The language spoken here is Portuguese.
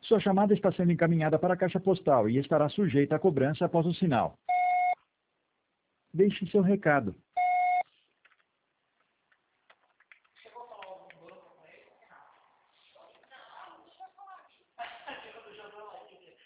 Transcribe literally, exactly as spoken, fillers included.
Sua chamada está sendo encaminhada para a caixa postal e estará sujeita à cobrança após o sinal. Deixe seu recado.